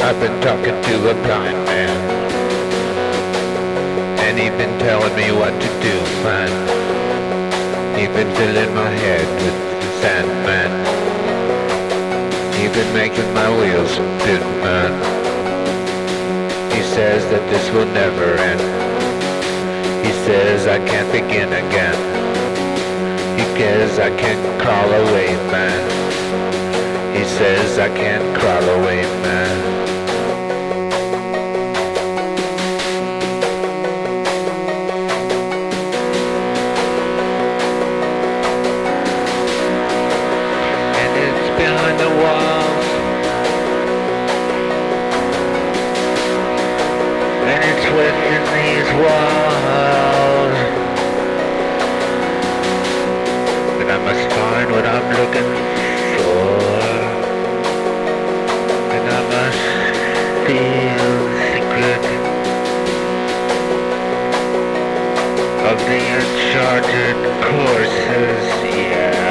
I've been talking to a blind man, and he's been telling me what to do, man. He's been filling my head with the sand, man. He's been making my wheels spin, man. He says that this will never end. He says I can't begin again. He says I can't crawl away, man. He says I can't crawl away, man. Behind the walls, and it's within these walls that I must find what I'm looking for, and I must feel the secret of the uncharted courses, yeah.